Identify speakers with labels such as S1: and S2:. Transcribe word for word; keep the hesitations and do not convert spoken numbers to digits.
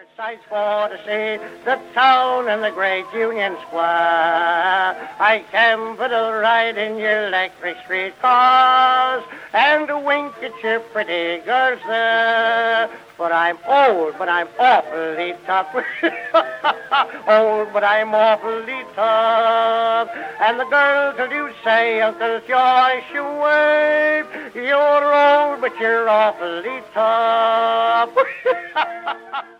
S1: Sights for to see the town and the great Union Square. I came for to ride in your electric street cars and to wink at your pretty girls there. But I'm old, but I'm awfully tough. Old, but I'm awfully tough. And the girls will you say, Uncle Joyce, you wave. You're old, but you're awfully tough.